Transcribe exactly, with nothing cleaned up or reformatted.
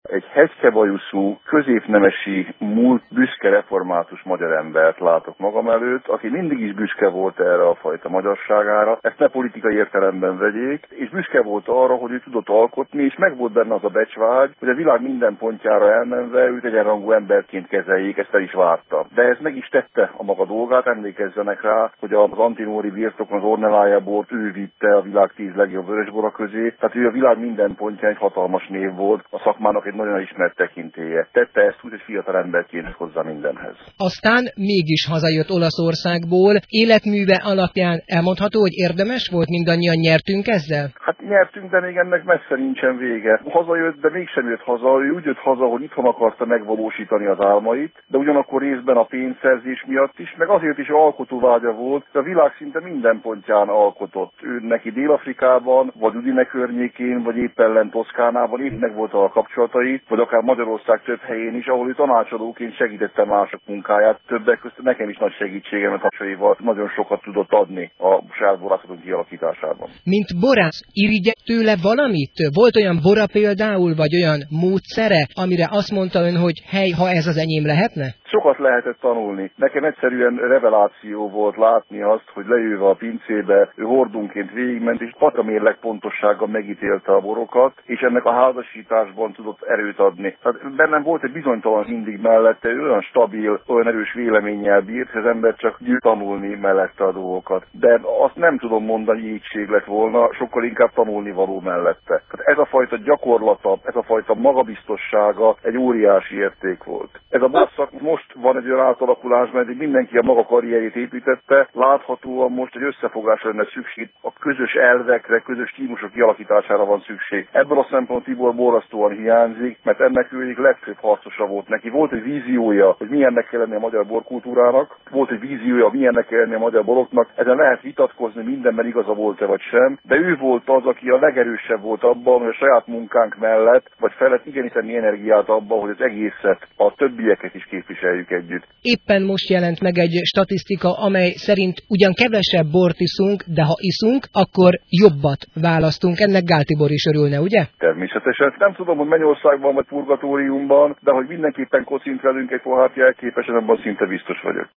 Egy hegykebajuszú, középnemesi, múlt büszke református magyar embert látok magam előtt, aki mindig is büszke volt erre a fajta magyarságára, ezt ne politikai értelemben vegyék, és büszke volt arra, hogy ő tudott alkotni, és meg volt benne az a becsvágy, hogy a világ minden pontjára elmenve őt egyenrangú emberként kezeljék, ezt el is várta. De ez meg is tette a maga dolgát, emlékezzenek rá, hogy az Antinori birtokon az Ornelája bort ő vitte a világ tíz legjobb vörösbora közé, tehát ő a világ minden pontján egy hatalmas név volt, a szakmának egy nagyon ismert tekintélye. Tette ezt úgy, hogy fiatal emberként hozzá mindenhez. Aztán mégis hazajött Olaszországból, életműve alapján elmondható, hogy érdemes volt, mindannyian nyertünk ezzel? Hát nyertünk, de még ennek messze nincsen vége. Hazajött, de mégsem jött haza, ő úgy jött haza, hogy itthon akarta megvalósítani az álmait, de ugyanakkor részben a pénzszerzés miatt is, meg azért is alkotóvágya volt, hogy a világ szinte minden pontján alkotott. Ő neki Dél-Afrikában, vagy Udine környékén, vagy éppen lent Toszkánában, épp meg volt a kapcsolatai, vagy akár Magyarország több helyén is, ahol ő tanácsadóként segítette mások munkáját, többek között nekem is nagy segítségemet hasonlóval nagyon sokat tudott adni a saját borászatunk kialakításában. Mint borász, irigyek tőle valamit? Volt olyan bora például, vagy olyan módszere, amire azt mondta ön, hogy hely, ha ez az enyém lehetne? Sokat lehetett tanulni. Nekem egyszerűen reveláció volt látni azt, hogy leülve a pincébe, ő hordunként végigment, és patamérleg pontossággal megítélte a borokat, és ennek a házasításban tudott erőt adni. Tehát bennem volt egy bizonytalan mindig mellette, ő olyan stabil, olyan erős véleménnyel bírt, hogy az ember csak gyűjt tanulni mellette a dolgokat. De azt nem tudom mondani, jégység lett volna, sokkal inkább tanulni való mellette. Tehát ez a fajta gyakorlata, ez a fajta magabiztossága egy óriási érték volt. Ez a borszak most van egy olyan átalakulásban, hogy mindenki a maga karrierjét építette, láthatóan most egy összefogásra lenne szükség, a közös elvekre, közös stílusok kialakítására van szükség. Ebből a szempontból Tibor borzasztóan hiányzik, mert ennek ő egyik legfőbb harcosa volt neki. Volt egy víziója, hogy milyennek kell lenni a magyar borkultúrának, volt egy víziója, milyennek kell lenni a magyar boroknak, ezen lehet vitatkozni, mindenben igaza volt-e vagy sem, de ő volt az, aki a legerősebb volt abban, hogy a saját munkánk mellett, vagy felett igeníteni energiát abban, hogy az egészet, a többieket is képviseljük együtt. Éppen most jelent meg egy statisztika, amely szerint ugyan kevesebb bort iszunk, de ha iszunk, akkor jobbat választunk. Ennek Gál Tibor is örülne, ugye? Természetesen. Nem tudom, hogy mennyországban vagy purgatóriumban, de hogy mindenképpen kocint velünk egy pohár jelképesen, abban szinte biztos vagyok.